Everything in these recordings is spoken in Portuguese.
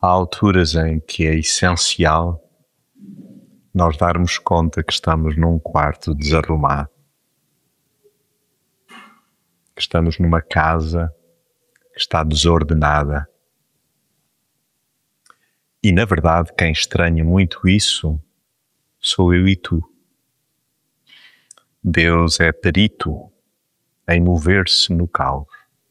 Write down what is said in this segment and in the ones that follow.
há alturas em que é essencial nós darmos conta que estamos num quarto desarrumado, que estamos numa casa que está desordenada. E, na verdade, quem estranha muito isso sou eu e tu. Deus é perito em mover-se no caos.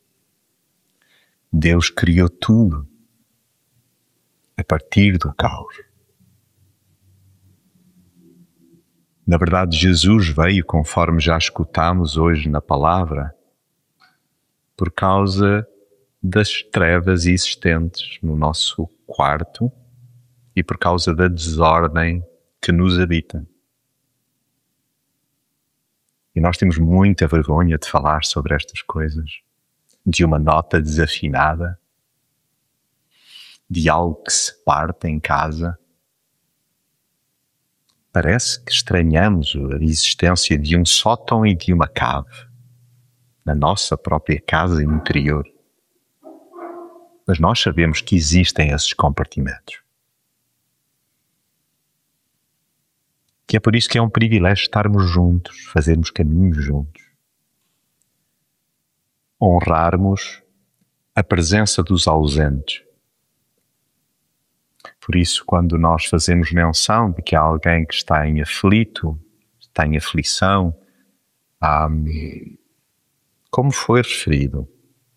Deus criou tudo a partir do caos. Na verdade, Jesus veio, conforme já escutamos hoje na palavra, por causa das trevas existentes no nosso quarto e por causa da desordem que nos habita. E nós temos muita vergonha de falar sobre estas coisas, de uma nota desafinada, de algo que se parte em casa. Parece que estranhamos a existência de um sótão e de uma cave na nossa própria casa interior. Mas nós sabemos que existem esses compartimentos. Que é por isso que é um privilégio estarmos juntos, fazermos caminhos juntos. Honrarmos a presença dos ausentes. Por isso, quando nós fazemos menção de que há alguém que está em aflito, está em aflição, como foi referido,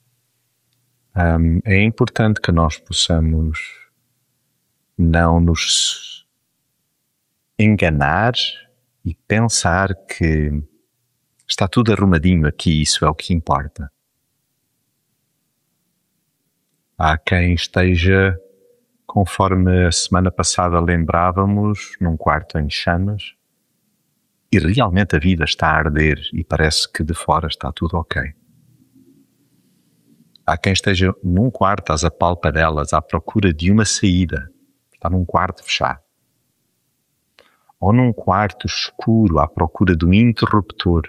é importante que nós possamos não nos enganar e pensar que está tudo arrumadinho aqui, isso é o que importa. Há quem esteja, conforme a semana passada lembrávamos, num quarto em chamas, e realmente a vida está a arder e parece que de fora está tudo ok. Há quem esteja num quarto às apalpadelas à procura de uma saída, está num quarto fechado. Ou num quarto escuro à procura de um interruptor.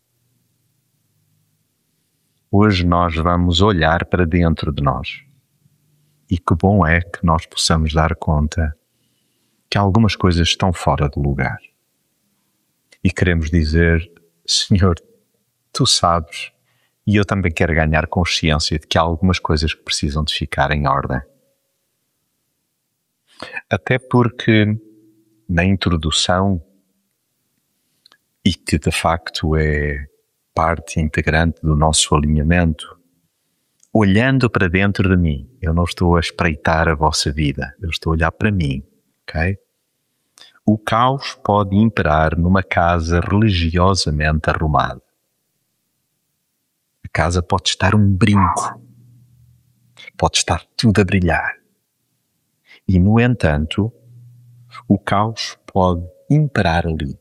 Hoje nós vamos olhar para dentro de nós. E que bom é que nós possamos dar conta que algumas coisas estão fora de lugar. E queremos dizer, Senhor, Tu sabes, e eu também quero ganhar consciência de que há algumas coisas que precisam de ficar em ordem. Até porque na introdução, e que de facto é parte integrante do nosso alinhamento, olhando para dentro de mim, eu não estou a espreitar a vossa vida, eu estou a olhar para mim, ok? O caos pode imperar numa casa religiosamente arrumada. A casa pode estar um brinco, pode estar tudo a brilhar. E, no entanto, o caos pode imperar ali.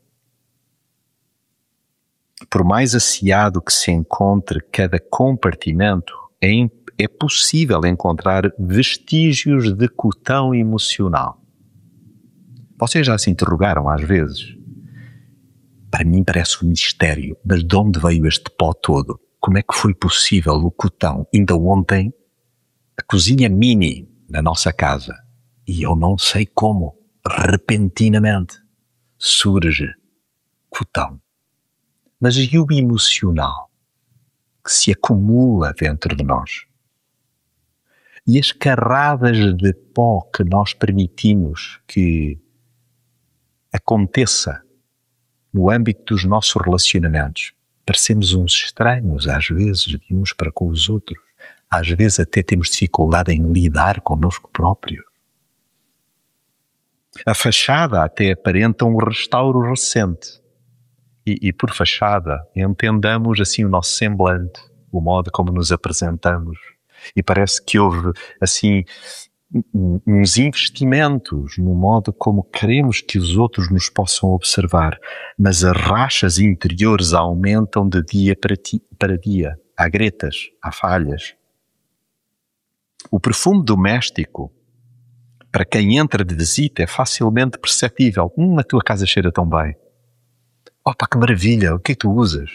Por mais asseado que se encontre cada compartimento, é possível encontrar vestígios de cotão emocional. Vocês já se interrogaram às vezes? Para mim parece um mistério, mas de onde veio este pó todo? Como é que foi possível o cotão? Ainda ontem, a cozinha mini da nossa casa, e eu não sei como, repentinamente, surge cotão. Mas e o emocional que se acumula dentro de nós? E as carradas de pó que nós permitimos que aconteça no âmbito dos nossos relacionamentos. Parecemos uns estranhos, às vezes, de uns para com os outros. Às vezes até temos dificuldade em lidar connosco próprios. A fachada até aparenta um restauro recente. E por fachada, entendamos assim o nosso semblante, o modo como nos apresentamos. E parece que houve, assim, uns investimentos no modo como queremos que os outros nos possam observar, mas as rachas interiores aumentam de dia para dia. Há gretas, há falhas. O perfume doméstico, para quem entra de visita, é facilmente perceptível. A tua casa cheira tão bem. Opa, que maravilha, o que é que tu usas?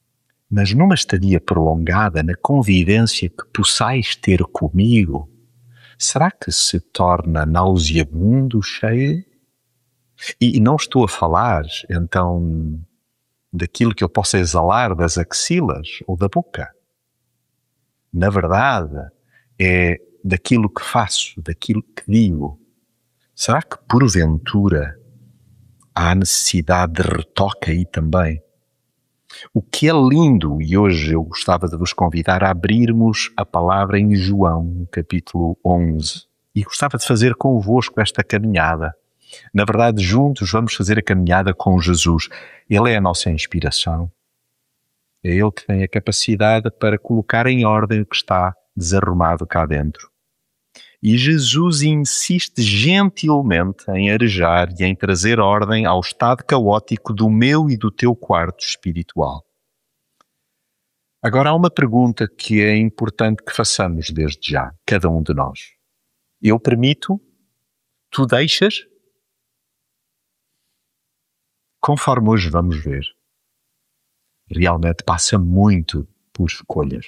Mas numa estadia prolongada, na convivência que possais ter comigo, será que se torna nauseabundo, cheio? E não estou a falar, então, daquilo que eu possa exalar das axilas ou da boca. Na verdade, é daquilo que faço, daquilo que digo. Será que, porventura, há necessidade de retoque aí também? O que é lindo, e hoje eu gostava de vos convidar a abrirmos a palavra em João, no capítulo 11, e gostava de fazer convosco esta caminhada. Na verdade, juntos vamos fazer a caminhada com Jesus. Ele é a nossa inspiração. É Ele que tem a capacidade para colocar em ordem o que está desarrumado cá dentro. E Jesus insiste gentilmente em arejar e em trazer ordem ao estado caótico do meu e do teu quarto espiritual. Agora há uma pergunta que é importante que façamos desde já, cada um de nós. Eu permito? Tu deixas? Conforme hoje vamos ver, realmente passa muito por escolhas.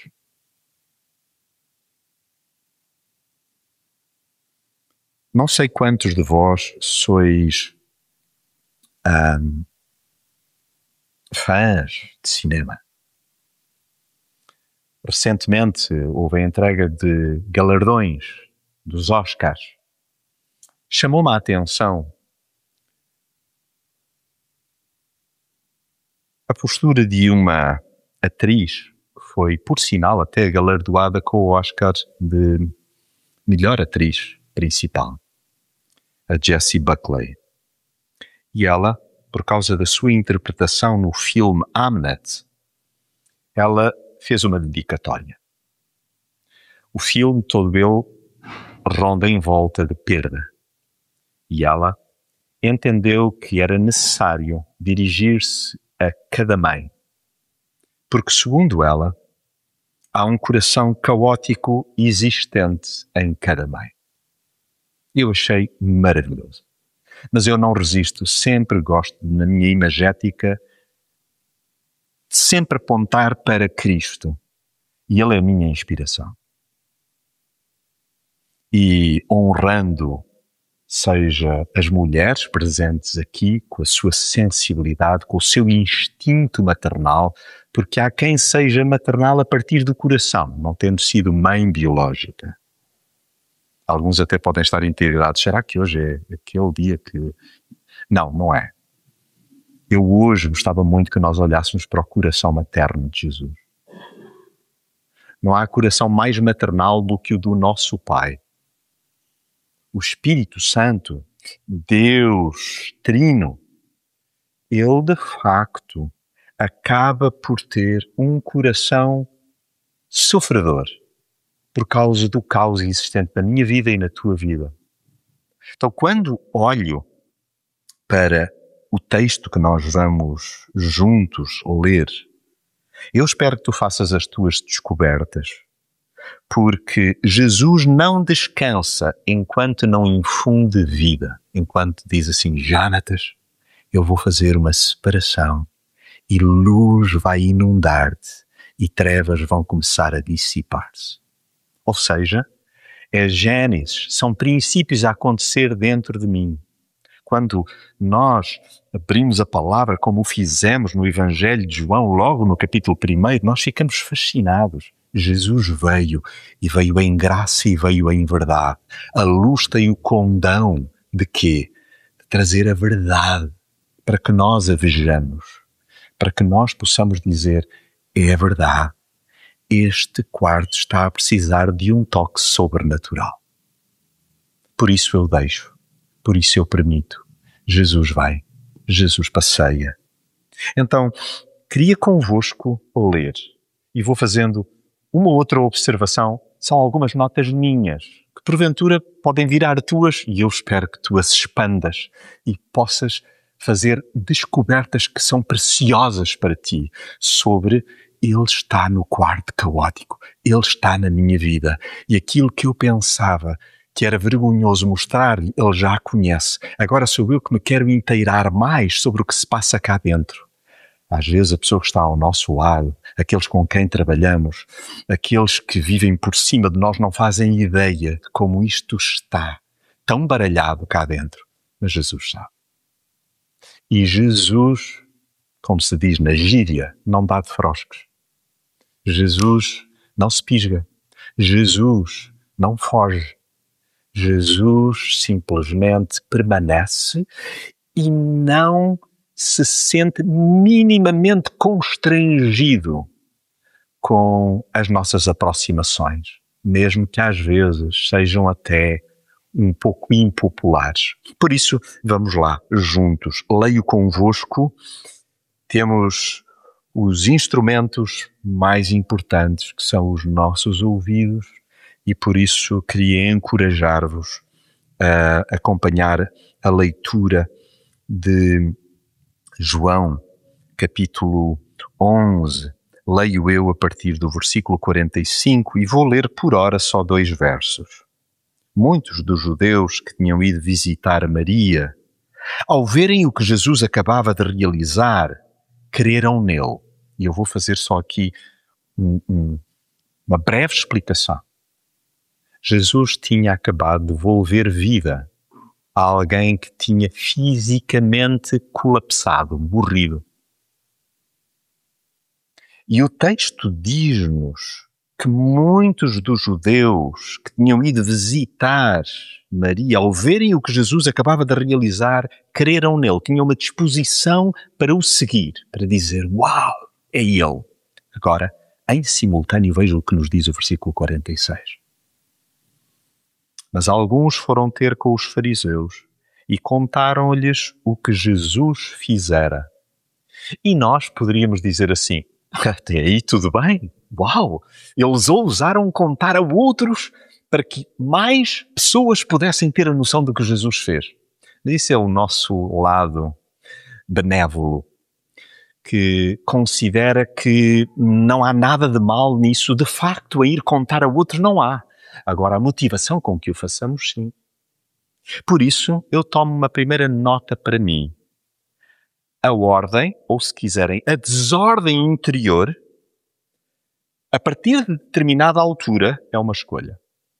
Não sei quantos de vós sois fãs de cinema. Recentemente houve a entrega de galardões dos Oscars. Chamou-me a atenção a postura de uma atriz que foi, por sinal, até galardoada com o Oscar de melhor atriz principal, a Jessie Buckley. E ela, por causa da sua interpretação no filme Hamnet, ela fez uma dedicatória. O filme todo ele ronda em volta de perda. E ela entendeu que era necessário dirigir-se a cada mãe. Porque, segundo ela, há um coração caótico existente em cada mãe. Eu achei maravilhoso. Mas eu não resisto, sempre gosto, na minha imagética, de sempre apontar para Cristo. E Ele é a minha inspiração. E honrando, seja as mulheres presentes aqui, com a sua sensibilidade, com o seu instinto maternal, porque há quem seja maternal a partir do coração, não tendo sido mãe biológica. Alguns até podem estar integrados. Será que hoje é aquele dia que... Não, não é. Eu hoje gostava muito que nós olhássemos para o coração materno de Jesus. Não há coração mais maternal do que o do nosso Pai. O Espírito Santo, Deus Trino, Ele de facto acaba por ter um coração sofredor por causa do caos existente na minha vida e na tua vida. Então, quando olho para o texto que nós vamos juntos ler, eu espero que tu faças as tuas descobertas, porque Jesus não descansa enquanto não infunde vida, enquanto diz assim, Jonatas, eu vou fazer uma separação e luz vai inundar-te e trevas vão começar a dissipar-se. Ou seja, é Gênesis, são princípios a acontecer dentro de mim. Quando nós abrimos a palavra, como o fizemos no Evangelho de João, logo no capítulo 1, nós ficamos fascinados. Jesus veio, e veio em graça e veio em verdade. A luz tem o condão de quê? De trazer a verdade, para que nós a vejamos, para que nós possamos dizer, é verdade, este quarto está a precisar de um toque sobrenatural. Por isso eu deixo, por isso eu permito. Jesus vai, Jesus passeia. Então, queria convosco ler, e vou fazendo uma outra observação, são algumas notas minhas, que porventura podem virar tuas, e eu espero que tu as expandas e possas fazer descobertas que são preciosas para ti, sobre Ele está no quarto caótico, Ele está na minha vida, e aquilo que eu pensava que era vergonhoso mostrar-lhe, Ele já conhece. Agora sou eu que me quero inteirar mais sobre o que se passa cá dentro. Às vezes a pessoa que está ao nosso lado, aqueles com quem trabalhamos, aqueles que vivem por cima de nós não fazem ideia de como isto está tão baralhado cá dentro. Mas Jesus sabe. E Jesus, como se diz na gíria, não dá de froscos. Jesus não se pisga. Jesus não foge. Jesus simplesmente permanece e não se sente minimamente constrangido com as nossas aproximações, mesmo que às vezes sejam até um pouco impopulares. Por isso, vamos lá, juntos. Leio convosco, temos os instrumentos mais importantes, que são os nossos ouvidos, e por isso queria encorajar-vos a acompanhar a leitura de João, capítulo 11. Leio eu a partir do versículo 45 e vou ler por hora só 2 versos. Muitos dos judeus que tinham ido visitar Maria, ao verem o que Jesus acabava de realizar, creram nele. E eu vou fazer só aqui uma breve explicação. Jesus tinha acabado de devolver vida a alguém que tinha fisicamente colapsado, morrido. E o texto diz-nos que muitos dos judeus que tinham ido visitar Maria, ao verem o que Jesus acabava de realizar, creram nele, tinham uma disposição para o seguir, para dizer, uau, é ele. Agora, em simultâneo, veja o que nos diz o versículo 46. Mas alguns foram ter com os fariseus e contaram-lhes o que Jesus fizera. E nós poderíamos dizer assim, até aí tudo bem, uau, eles ousaram contar a outros para que mais pessoas pudessem ter a noção do que Jesus fez. Isso é o nosso lado benévolo, que considera que não há nada de mal nisso, de facto, a ir contar a outros não há. Agora, a motivação com que o façamos, sim. Por isso, eu tomo uma primeira nota para mim. A ordem, ou se quiserem, a desordem interior, a partir de determinada altura, é uma escolha.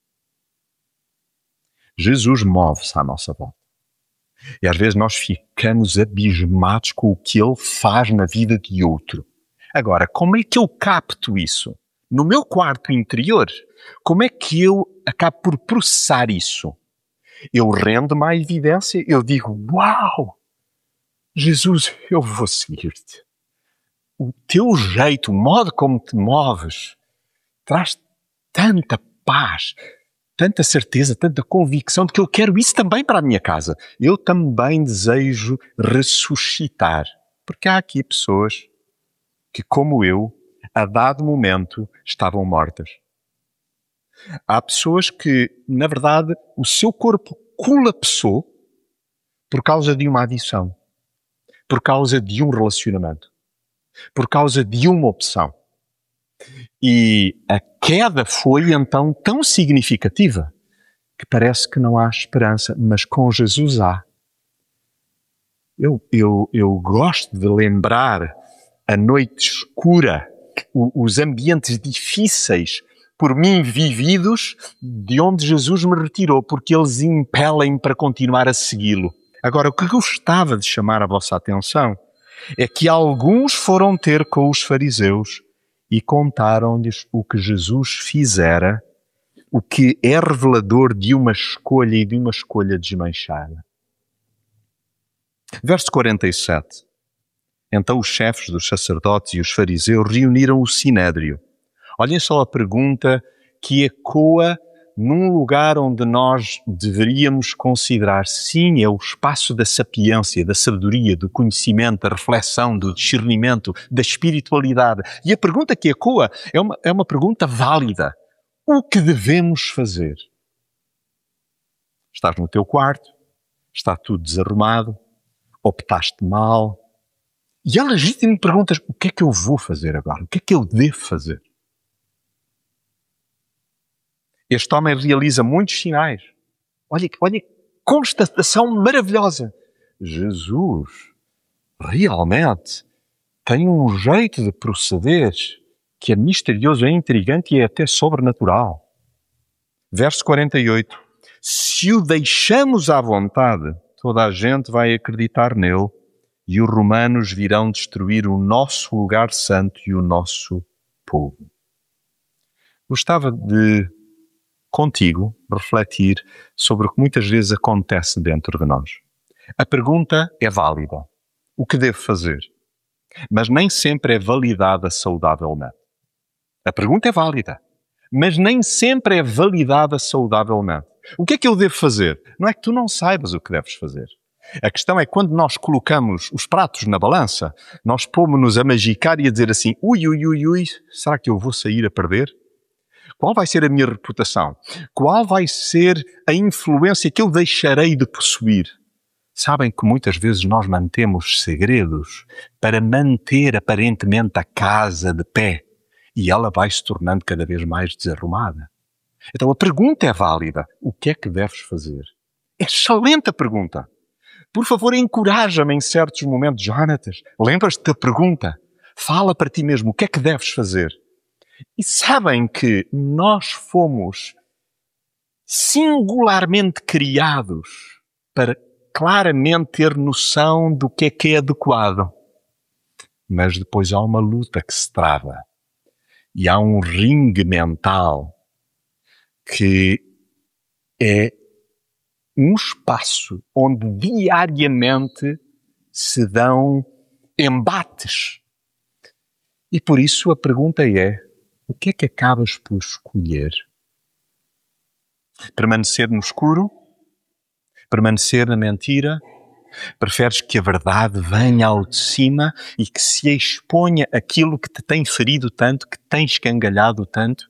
Jesus move-se à nossa volta. E às vezes nós ficamos abismados com o que ele faz na vida de outro. Agora, como é que eu capto isso? No meu quarto interior, como é que eu acabo por processar isso? Eu rendo-me à evidência, eu digo, uau, Jesus, eu vou seguir-te. O teu jeito, o modo como te moves, traz tanta paz, tanta certeza, tanta convicção de que eu quero isso também para a minha casa. Eu também desejo ressuscitar. Porque há aqui pessoas que, como eu, a dado momento, estavam mortas. Há pessoas que, na verdade, o seu corpo colapsou por causa de uma adição, por causa de um relacionamento, por causa de uma opção. E a queda foi então tão significativa que parece que não há esperança, mas com Jesus há. Eu gosto de lembrar a noite escura, os ambientes difíceis por mim vividos, de onde Jesus me retirou, porque eles impelem-me para continuar a segui-lo. Agora, o que gostava de chamar a vossa atenção é que alguns foram ter com os fariseus e contaram-lhes o que Jesus fizera, o que é revelador de uma escolha e de uma escolha desmanchada. Verso 47. Então os chefes dos sacerdotes e os fariseus reuniram o sinédrio. Olhem só a pergunta que ecoa num lugar onde nós deveríamos considerar, sim, é o espaço da sapiência, da sabedoria, do conhecimento, da reflexão, do discernimento, da espiritualidade. E a pergunta que ecoa é uma pergunta válida. O que devemos fazer? Estás no teu quarto, está tudo desarrumado, optaste mal, e é legítimo perguntas, o que é que eu vou fazer agora? O que é que eu devo fazer? Este homem realiza muitos sinais. Olha que constatação maravilhosa. Jesus realmente tem um jeito de proceder que é misterioso, é intrigante e é até sobrenatural. Verso 48. Se o deixamos à vontade, toda a gente vai acreditar nele e os romanos virão destruir o nosso lugar santo e o nosso povo. Gostava de, contigo, refletir sobre o que muitas vezes acontece dentro de nós. A pergunta é válida. O que devo fazer? Mas nem sempre é validada saudavelmente. A pergunta é válida, mas nem sempre é validada saudavelmente. O que é que eu devo fazer? Não é que tu não saibas o que deves fazer. A questão é que quando nós colocamos os pratos na balança, nós pomos-nos a magicar e a dizer assim, ui, será que eu vou sair a perder? Qual vai ser a minha reputação? Qual vai ser a influência que eu deixarei de possuir? Sabem que muitas vezes nós mantemos segredos para manter aparentemente a casa de pé e ela vai se tornando cada vez mais desarrumada. Então a pergunta é válida. O que é que deves fazer? Excelente a pergunta. Por favor, encoraja-me em certos momentos. Jonatas, lembras-te da pergunta? Fala para ti mesmo o que é que deves fazer. E sabem que nós fomos singularmente criados para claramente ter noção do que é adequado. Mas depois há uma luta que se trava. E há um ringue mental que é um espaço onde diariamente se dão embates. E por isso a pergunta é, o que é que acabas por escolher? Permanecer no escuro? Permanecer na mentira? Preferes que a verdade venha ao de cima e que se exponha aquilo que te tem ferido tanto, que tem escangalhado tanto?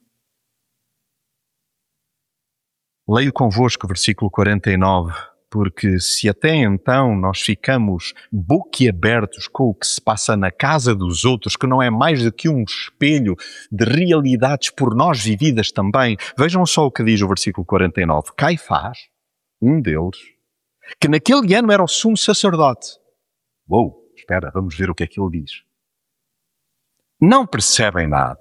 Leio convosco o versículo 49, porque se até então nós ficamos boquiabertos com o que se passa na casa dos outros, que não é mais do que um espelho de realidades por nós vividas também, vejam só o que diz o versículo 49. Caifás, um deles, que naquele ano era o sumo sacerdote. Espera, vamos ver o que é que ele diz. Não percebem nada.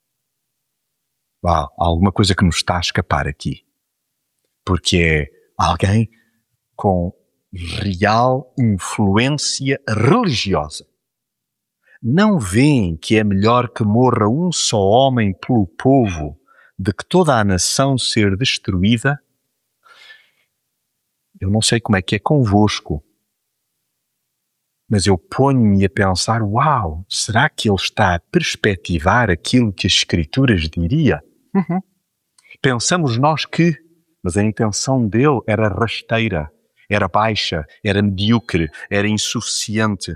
Há alguma coisa que nos está a escapar aqui. Porque é alguém com real influência religiosa. Não veem que é melhor que morra um só homem pelo povo de que toda a nação ser destruída? Eu não sei como é que é convosco, mas eu ponho-me a pensar, será que ele está a perspectivar aquilo que as Escrituras diria? Pensamos nós que, mas a intenção dele era rasteira, era baixa, era medíocre, era insuficiente.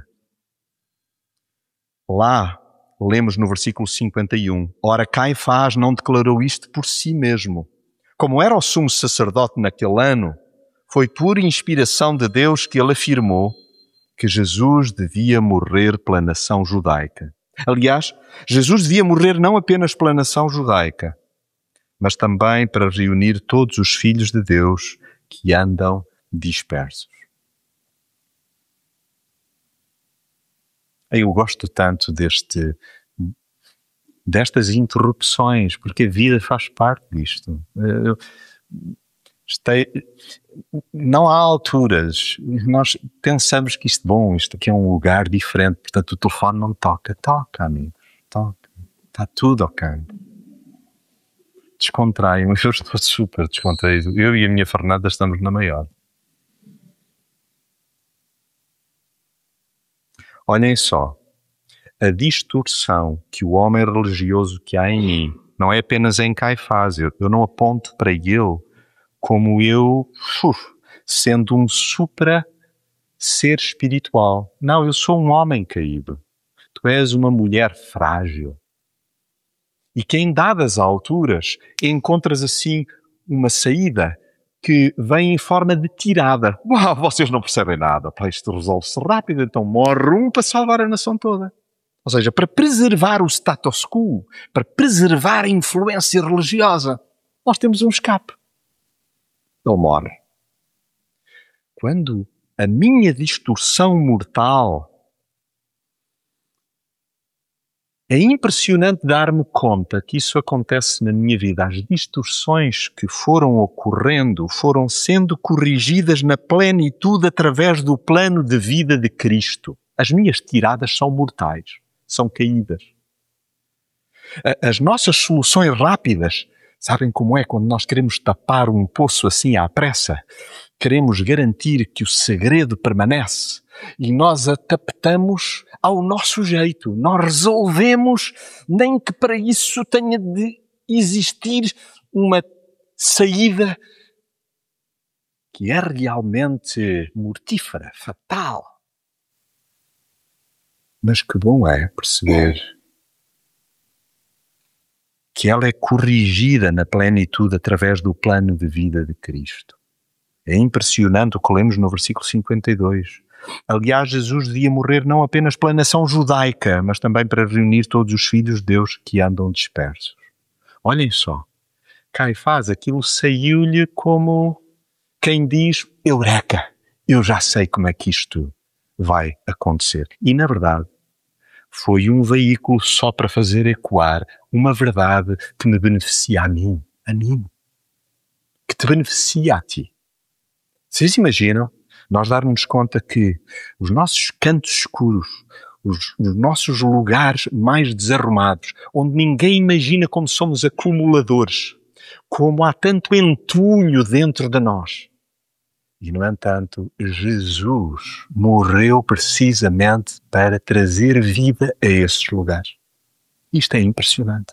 Lá, lemos no versículo 51, ora Caifás não declarou isto por si mesmo. Como era o sumo sacerdote naquele ano, foi por inspiração de Deus que ele afirmou que Jesus devia morrer pela nação judaica. Aliás, Jesus devia morrer não apenas pela nação judaica, mas também para reunir todos os filhos de Deus que andam dispersos. Eu gosto tanto destas interrupções, porque a vida faz parte disto. Não há alturas. Nós pensamos que isto aqui é um lugar diferente, portanto o telefone não toca. Toca, amigo. Toca. Está tudo ok. Descontraiam. Eu estou super descontraído. Eu e a minha Fernanda estamos na maior. Olhem só. A distorção que o homem religioso que há em mim não é apenas em Caifás. Eu não aponto para ele como eu sendo um supra-ser espiritual. Não, eu sou um homem caído. Tu és uma mulher frágil. E que em dadas alturas encontras assim uma saída que vem em forma de tirada. Vocês não percebem nada. Isto resolve-se rápido, então morre um para salvar a nação toda. Ou seja, para preservar o status quo, para preservar a influência religiosa, nós temos um escape. Ele morre. Quando a minha distorção mortal É impressionante dar-me conta que isso acontece na minha vida. As distorções que foram ocorrendo foram sendo corrigidas na plenitude através do plano de vida de Cristo. As minhas tiradas são mortais, são caídas. As nossas soluções rápidas, sabem como é quando nós queremos tapar um poço assim à pressa? Queremos garantir que o segredo permanece e nós adaptamos ao nosso jeito. Nós resolvemos, nem que para isso tenha de existir uma saída que é realmente mortífera, fatal. Mas que bom é perceber que ela é corrigida na plenitude através do plano de vida de Cristo. É impressionante o que lemos no versículo 52. Aliás, Jesus devia morrer não apenas pela nação judaica, mas também para reunir todos os filhos de Deus que andam dispersos. Olhem só, Caifás, aquilo saiu-lhe como quem diz, eureka, eu já sei como é que isto vai acontecer. E na verdade, foi um veículo só para fazer ecoar uma verdade que me beneficia a mim, que te beneficia a ti. Vocês imaginam nós darmos conta que os nossos cantos escuros, os nossos lugares mais desarrumados, onde ninguém imagina como somos acumuladores, como há tanto entulho dentro de nós. E, no entanto, Jesus morreu precisamente para trazer vida a esses lugares. Isto é impressionante.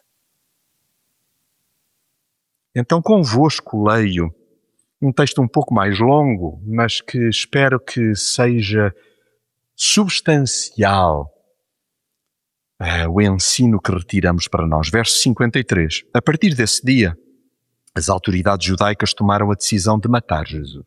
Então, convosco leio um texto um pouco mais longo, mas que espero que seja substancial o ensino que retiramos para nós. Verso 53. A partir desse dia, as autoridades judaicas tomaram a decisão de matar Jesus.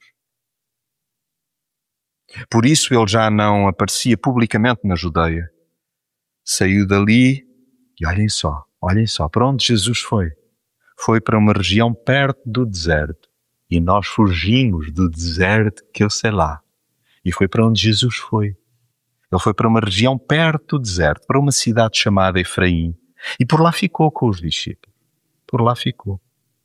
Por isso ele já não aparecia publicamente na Judeia. Saiu dali e olhem só para onde Jesus foi. Foi para uma região perto do deserto. E nós fugimos do deserto que eu sei lá. E foi para onde Jesus foi. Ele foi para uma região perto do deserto, para uma cidade chamada Efraim. E por lá ficou com os discípulos. Por lá ficou.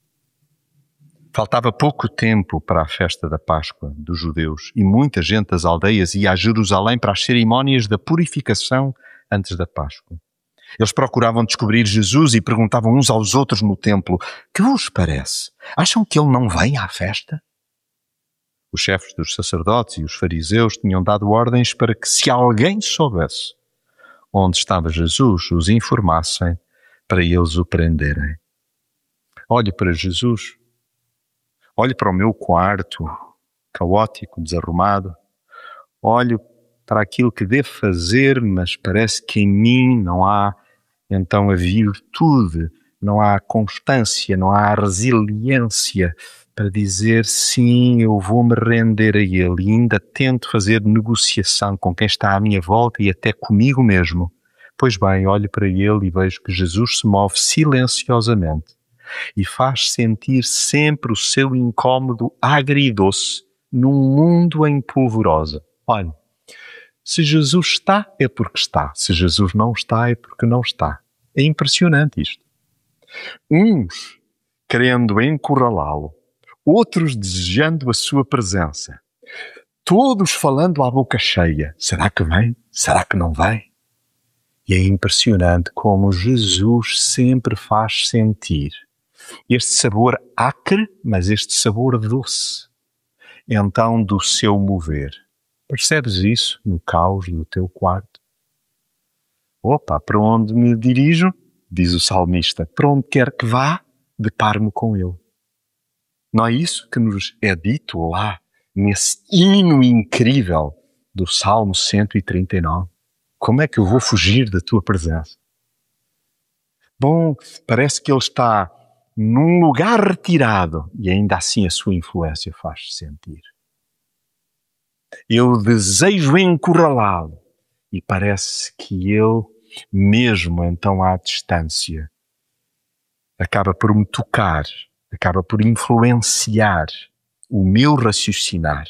Faltava pouco tempo para a festa da Páscoa dos judeus e muita gente das aldeias ia a Jerusalém para as cerimónias da purificação antes da Páscoa. Eles procuravam descobrir Jesus e perguntavam uns aos outros no templo: que vos parece? Acham que ele não vem à festa? Os chefes dos sacerdotes e os fariseus tinham dado ordens para que, se alguém soubesse onde estava Jesus, os informassem para eles o prenderem. Olhe para Jesus. Olho para o meu quarto, caótico, desarrumado. Olho para aquilo que devo fazer, mas parece que em mim não há, então, a virtude, não há a constância, não há a resiliência para dizer sim, eu vou me render a Ele. E ainda tento fazer negociação com quem está à minha volta e até comigo mesmo. Pois bem, olho para Ele e vejo que Jesus se move silenciosamente e faz sentir sempre o seu incômodo agridoce num mundo em polvorosa. Olha, se Jesus está, é porque está. Se Jesus não está, é porque não está. É impressionante isto. Uns querendo encurralá-lo, outros desejando a sua presença, todos falando à boca cheia. Será que vem? Será que não vem? E é impressionante como Jesus sempre faz sentir este sabor acre, mas este sabor doce, então, do seu mover. Percebes isso no caos do teu quarto? Opa, para onde me dirijo? Diz o salmista. Para onde quer que vá, deparo-me com ele. Não é isso que nos é dito lá, nesse hino incrível do Salmo 139? Como é que eu vou fugir da tua presença? Bom, parece que ele está num lugar retirado e ainda assim a sua influência faz-se sentir. Eu desejo encurralá-lo e parece que ele, mesmo então à distância, acaba por me tocar, acaba por influenciar o meu raciocinar.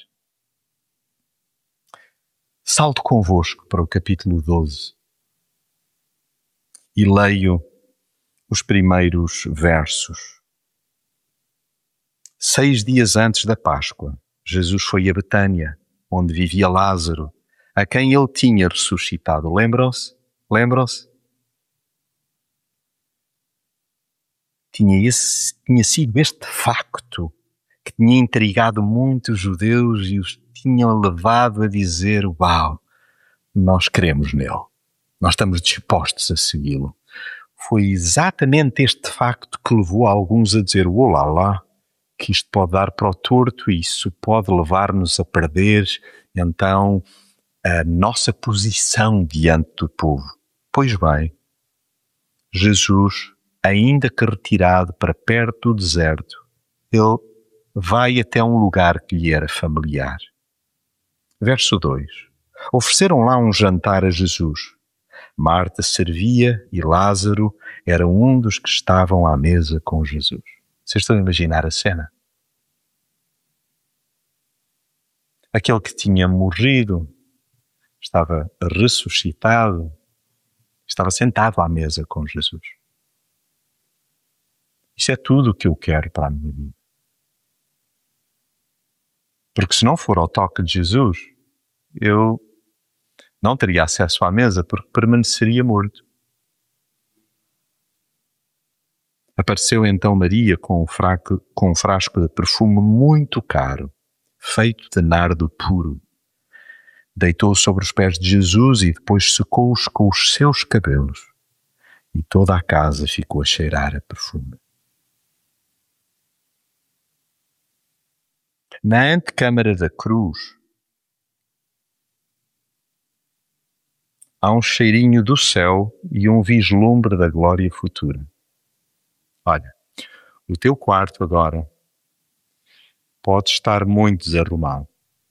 Salto convosco para o capítulo 12. e leio os primeiros versos. 6 dias antes da Páscoa, Jesus foi a Betânia, onde vivia Lázaro, a quem ele tinha ressuscitado. Lembram-se? Lembram-se? Tinha sido este facto que tinha intrigado muitos judeus e os tinha levado a dizer: uau, nós cremos nele, nós estamos dispostos a segui-lo. Foi exatamente este facto que levou alguns a dizer: olá lá, que isto pode dar para o torto e isso pode levar-nos a perder, então, a nossa posição diante do povo. Pois bem, Jesus, ainda que retirado para perto do deserto, ele vai até um lugar que lhe era familiar. Verso 2. Ofereceram lá um jantar a Jesus. Marta servia e Lázaro era um dos que estavam à mesa com Jesus. Vocês estão a imaginar a cena? Aquele que tinha morrido, estava ressuscitado, estava sentado à mesa com Jesus. Isso é tudo o que eu quero para a minha vida. Porque se não for ao toque de Jesus, eu não teria acesso à mesa porque permaneceria morto. Apareceu então Maria com um frasco de perfume muito caro, feito de nardo puro. Deitou sobre os pés de Jesus e depois secou-os com os seus cabelos. E toda a casa ficou a cheirar a perfume. Na antecâmara da cruz, há um cheirinho do céu e um vislumbre da glória futura. Olha, o teu quarto agora pode estar muito desarrumado.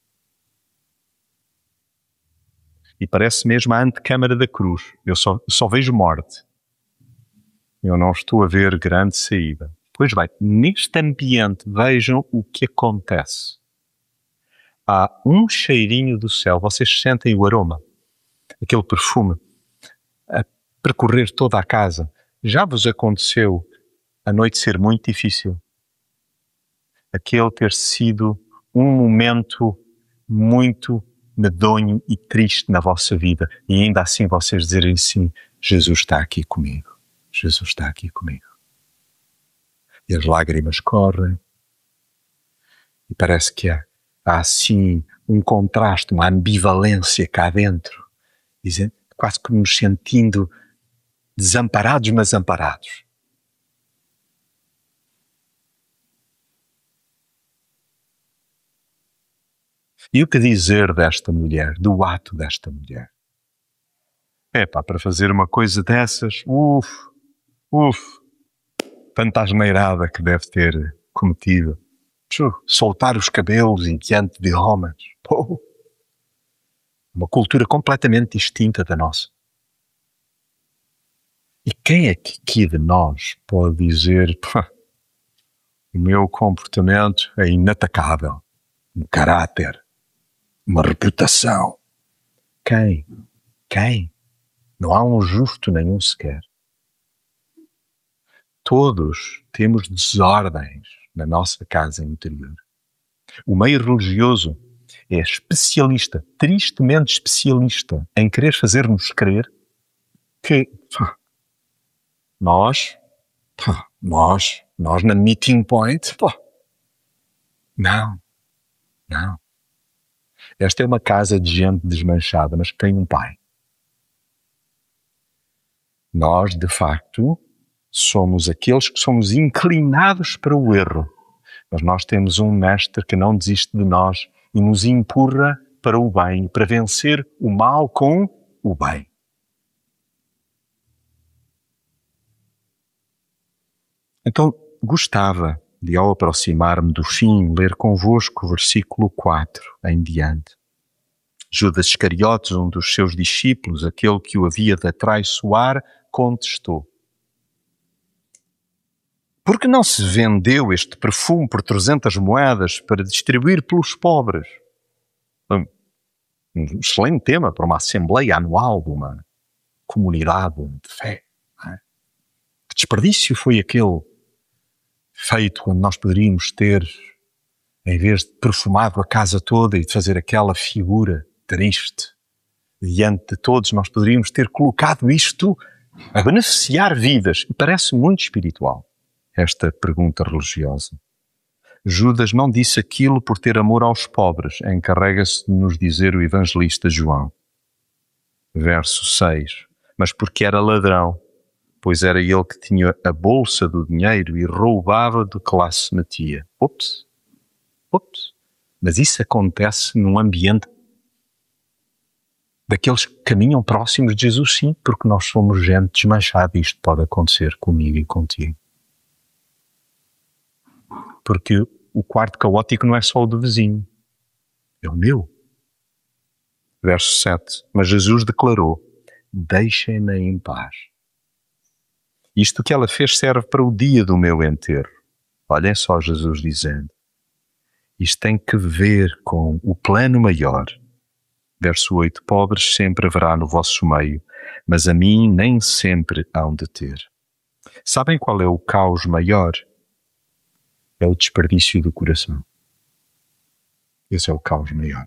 E parece mesmo a antecâmara da cruz. Eu só vejo morte. Eu não estou a ver grande saída. Pois bem, neste ambiente, vejam o que acontece. Há um cheirinho do céu. Vocês sentem o aroma, aquele perfume, a percorrer toda a casa. Já vos aconteceu a noite ser muito difícil? Aquele ter sido um momento muito medonho e triste na vossa vida e ainda assim vocês dizerem assim: Jesus está aqui comigo, Jesus está aqui comigo. E as lágrimas correm e parece que há assim um contraste, uma ambivalência cá dentro, dizendo, quase que nos sentindo desamparados, mas amparados. E o que dizer desta mulher, do ato desta mulher? Para fazer uma coisa dessas, tanta asneirada que deve ter cometido. Soltar os cabelos em diante de homens. Uma cultura completamente distinta da nossa. E quem é que aqui de nós pode dizer: o meu comportamento é inatacável, um caráter, uma reputação? Quem? Não há um justo nenhum sequer. Todos temos desordens na nossa casa interior. O meio religioso é especialista, tristemente especialista, em querer fazer-nos crer que nós na meeting point, não. Esta é uma casa de gente desmanchada, mas que tem um pai. Nós, de facto, somos aqueles que somos inclinados para o erro, mas nós temos um mestre que não desiste de nós e nos empurra para o bem, para vencer o mal com o bem. Então, gostava de, ao aproximar-me do fim, ler convosco o versículo 4 em diante. Judas Iscariotes, um dos seus discípulos, aquele que o havia de atraiçoar, contestou: por que não se vendeu este perfume por 300 moedas para distribuir pelos pobres? Um excelente tema para uma assembleia anual de uma comunidade de fé. Desperdício foi aquele feito quando nós poderíamos ter, em vez de perfumado a casa toda e de fazer aquela figura triste diante de todos, nós poderíamos ter colocado isto a beneficiar vidas. E parece muito espiritual esta pergunta religiosa. Judas não disse aquilo por ter amor aos pobres, encarrega-se de nos dizer o evangelista João. Verso 6. Mas porque era ladrão, pois era ele que tinha a bolsa do dinheiro e roubava do que lá se metia. Ups. Mas isso acontece num ambiente daqueles que caminham próximos de Jesus, sim, porque nós somos gente desmanchada e isto pode acontecer comigo e contigo. Porque o quarto caótico não é só o do vizinho, é o meu. Verso 7. Mas Jesus declarou: deixem-na em paz. Isto que ela fez serve para o dia do meu enterro. Olhem só Jesus dizendo. Isto tem que ver com o plano maior. Verso 8. Pobres sempre haverá no vosso meio, mas a mim nem sempre hão de ter. Sabem qual é o caos maior? É o desperdício do coração. Esse é o caos maior.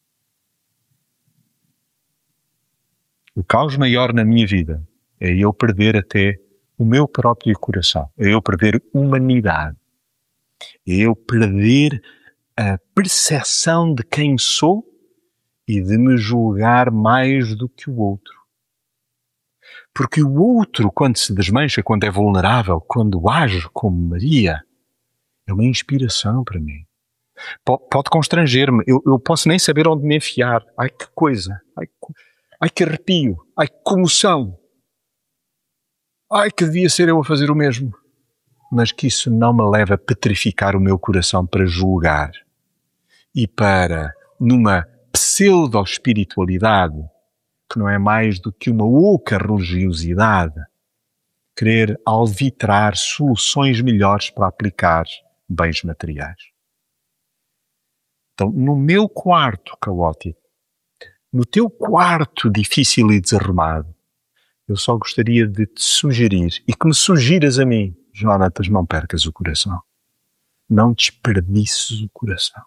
O caos maior na minha vida é eu perder até o meu próprio coração, é eu perder humanidade, é eu perder a percepção de quem sou e de me julgar mais do que o outro. Porque o outro, quando se desmancha, quando é vulnerável, quando age como Maria, é uma inspiração para mim. Pode constranger-me, eu posso nem saber onde me enfiar. Ai, que coisa! Ai, que arrepio! Ai, que comoção! Ai, que devia ser eu a fazer o mesmo. Mas que isso não me leva a petrificar o meu coração para julgar e para, numa pseudo-espiritualidade, que não é mais do que uma oca religiosidade, querer alvitrar soluções melhores para aplicar bens materiais. Então, no meu quarto caótico, no teu quarto difícil e desarrumado, eu só gostaria de te sugerir, e que me sugiras a mim, Jonatas, não percas o coração. Não desperdices o coração.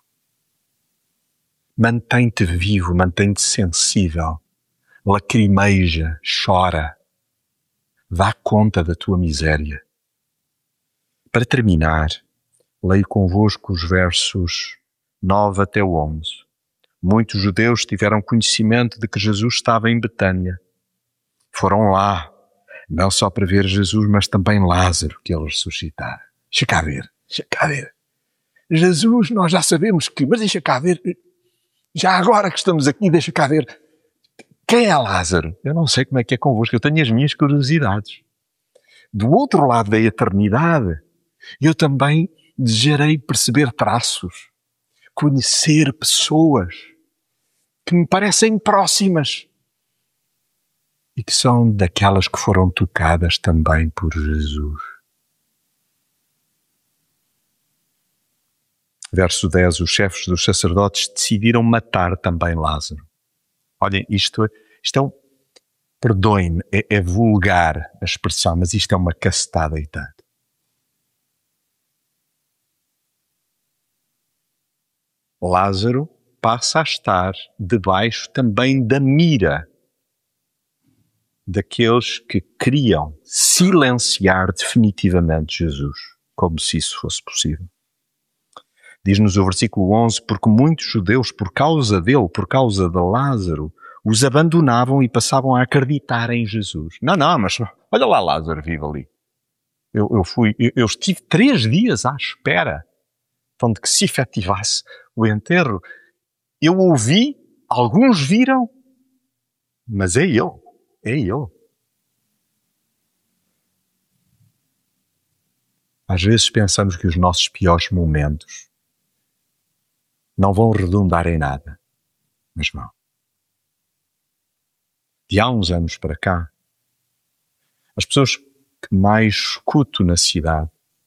Mantém-te vivo, mantém-te sensível. Lacrimeja, chora. Dá conta da tua miséria. Para terminar, leio convosco os versos 9 até 11. Muitos judeus tiveram conhecimento de que Jesus estava em Betânia. Foram lá, não só para ver Jesus, mas também Lázaro, que ele ressuscitara. Deixa cá ver. Jesus, nós já sabemos que, mas deixa cá ver, já agora que estamos aqui, deixa cá ver. Quem é Lázaro? Eu não sei como é que é convosco, eu tenho as minhas curiosidades. Do outro lado da eternidade, eu também desejarei perceber traços, conhecer pessoas que me parecem próximas e que são daquelas que foram tocadas também por Jesus. Verso 10, os chefes dos sacerdotes decidiram matar também Lázaro. Olhem, isto é um, perdoem-me, é vulgar a expressão, mas isto é uma cacetada e tanto. Lázaro passa a estar debaixo também da mira daqueles que queriam silenciar definitivamente Jesus, como se isso fosse possível. Diz-nos o versículo 11, porque muitos judeus, por causa dele, por causa de Lázaro, os abandonavam e passavam a acreditar em Jesus. Não, mas olha lá Lázaro vive ali. Eu estive 3 dias à espera de que se efetivasse o enterro. Eu ouvi, alguns viram, mas é ele. Às vezes pensamos que os nossos piores momentos não vão redundar em nada, mas vão. De há uns anos para cá, as pessoas que mais escuto na cidade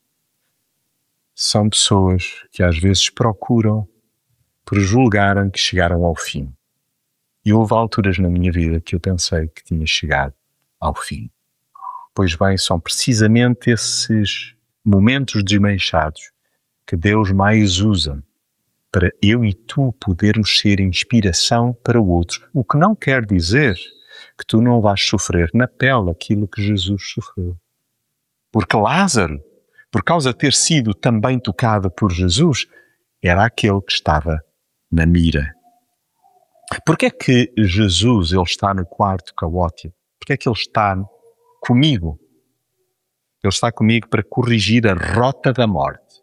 são pessoas que às vezes procuram por julgarem que chegaram ao fim. E houve alturas na minha vida que eu pensei que tinha chegado ao fim. Pois bem, são precisamente esses momentos desmanchados que Deus mais usa para eu e tu podermos ser inspiração para outros. O que não quer dizer que tu não vais sofrer na pele aquilo que Jesus sofreu. Porque Lázaro, por causa de ter sido também tocado por Jesus, era aquele que estava na mira. Porque é que Jesus ele está no quarto caótico? Porque é que ele está comigo? Ele está comigo para corrigir a rota da morte.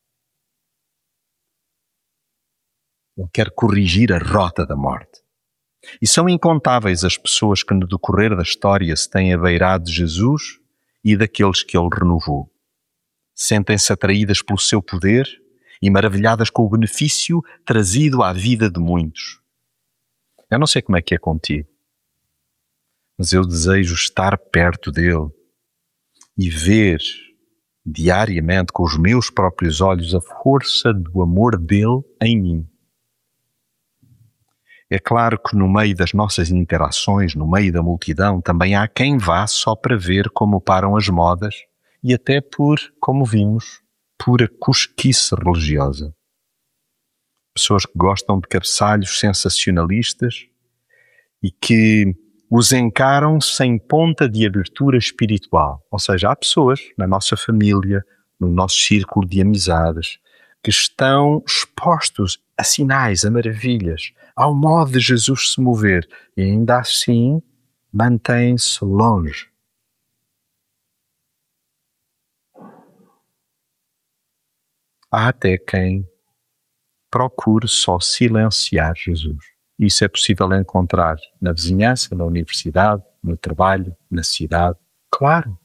Ele quer corrigir a rota da morte. E são incontáveis as pessoas que no decorrer da história se têm abeirado de Jesus e daqueles que ele renovou. Sentem-se atraídas pelo seu poder e maravilhadas com o benefício trazido à vida de muitos. Eu não sei como é que é contigo, mas eu desejo estar perto dele e ver diariamente com os meus próprios olhos a força do amor dele em mim. É claro que no meio das nossas interações, no meio da multidão, também há quem vá só para ver como param as modas e até por, como vimos, pura cosquice religiosa. Pessoas que gostam de cabeçalhos sensacionalistas e que os encaram sem ponta de abertura espiritual. Ou seja, há pessoas na nossa família, no nosso círculo de amizades, que estão expostos a sinais, a maravilhas, ao modo de Jesus se mover e ainda assim mantêm-se longe. Há até quem procure só silenciar Jesus. Isso é possível encontrar na vizinhança, na universidade, no trabalho, na cidade. Claro.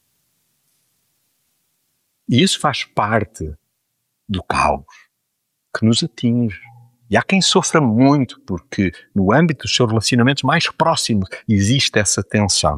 E isso faz parte do caos que nos atinge. E há quem sofra muito porque no âmbito dos seus relacionamentos mais próximos existe essa tensão.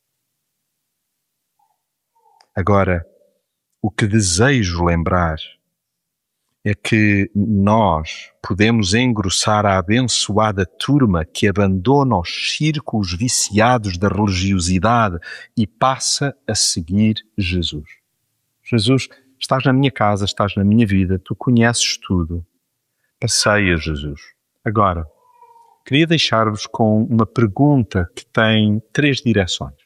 Agora, o que desejo lembrar é que nós podemos engrossar a abençoada turma que abandona os círculos viciados da religiosidade e passa a seguir Jesus. Jesus, estás na minha casa, estás na minha vida, tu conheces tudo. Passeia, Jesus. Agora, queria deixar-vos com uma pergunta que tem 3 direções.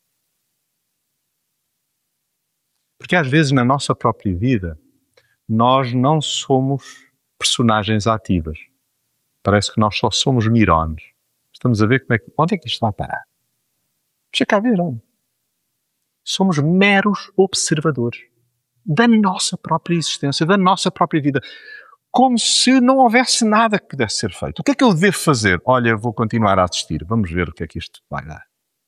Porque às vezes na nossa própria vida, nós não somos personagens ativas. Parece que nós só somos mirones. Estamos a ver onde é que isto vai parar. Deixa cá ver, onde? Somos meros observadores da nossa própria existência, da nossa própria vida. Como se não houvesse nada que pudesse ser feito. O que é que eu devo fazer? Olha, vou continuar a assistir. Vamos ver o que é que isto vai dar.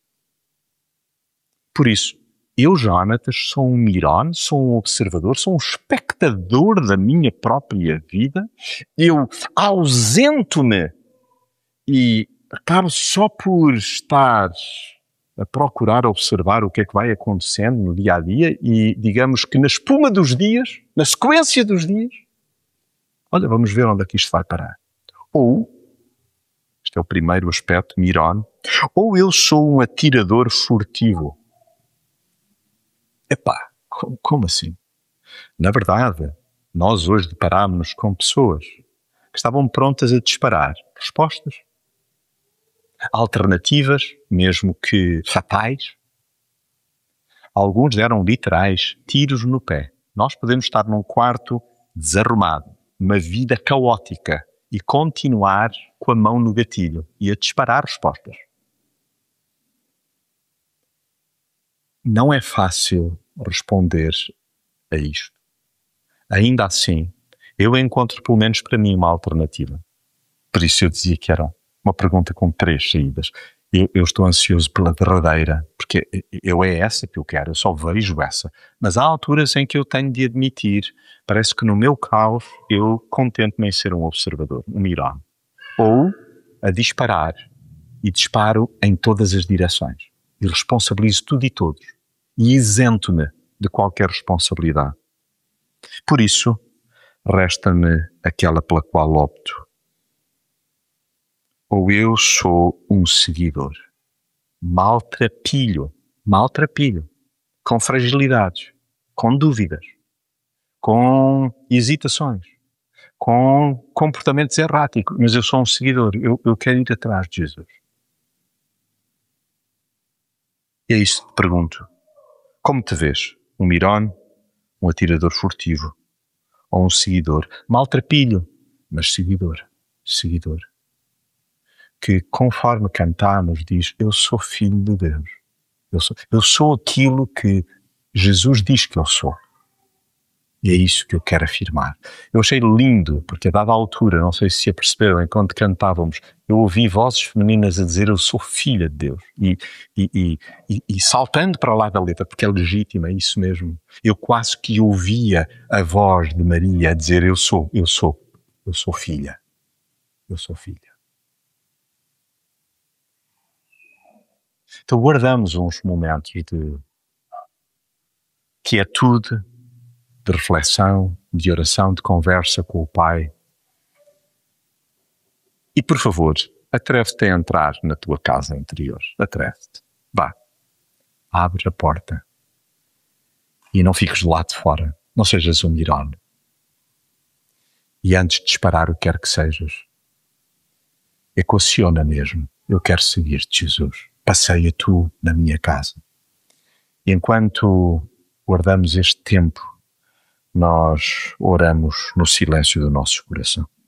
Por isso, eu, Jonatas, sou um mirone, sou um observador, sou um espectador da minha própria vida. Eu ausento-me e acabo só por estar a procurar observar o que é que vai acontecendo no dia a dia e, digamos que na espuma dos dias, na sequência dos dias, olha, vamos ver onde é que isto vai parar. Ou, este é o primeiro aspecto, mirone, ou eu sou um atirador furtivo. Epá, como assim? Na verdade, nós hoje deparámos-nos com pessoas que estavam prontas a disparar respostas, alternativas, mesmo que fatais. Alguns deram literais tiros no pé. Nós podemos estar num quarto desarrumado, uma vida caótica e continuar com a mão no gatilho e a disparar respostas. Não é fácil responder a isto. Ainda assim, eu encontro pelo menos para mim uma alternativa. Por isso eu dizia que era uma pergunta com 3 saídas. Eu estou ansioso pela derradeira, porque é essa que eu quero, eu só vejo essa. Mas há alturas em que eu tenho de admitir, parece que no meu caos eu contento-me em ser um observador, um mirone. Ou a disparar, e disparo em todas as direções. E responsabilizo tudo e todos. E isento-me de qualquer responsabilidade. Por isso, resta-me aquela pela qual opto. Ou eu sou um seguidor, maltrapilho, com fragilidades, com dúvidas, com hesitações, com comportamentos erráticos, mas eu sou um seguidor, eu quero ir atrás de Jesus. E é isso que te pergunto. Como te vês? Um mirone? Um atirador furtivo? Ou um seguidor? Maltrapilho, mas seguidor. Seguidor. Que conforme cantamos diz, eu sou filho de Deus. Eu sou aquilo que Jesus diz que eu sou. E é isso que eu quero afirmar. Eu achei lindo, porque a dada altura, não sei se aperceberam, enquanto cantávamos, eu ouvi vozes femininas a dizer eu sou filha de Deus. E saltando para lá da letra, porque é legítima, é isso mesmo. Eu quase que ouvia a voz de Maria a dizer eu sou filha. Eu sou filha. Então guardamos uns momentos de quietude, de reflexão, de oração, de conversa com o Pai. E, por favor, atreve-te a entrar na tua casa interior. Atreve-te. Vá. Abre a porta. E não fiques do lado de fora. Não sejas um mirone. E antes de disparar o que quer que sejas, equaciona mesmo. Eu quero seguir-te, Jesus. Passeia tu na minha casa. E enquanto guardamos este tempo, nós oramos no silêncio do nosso coração.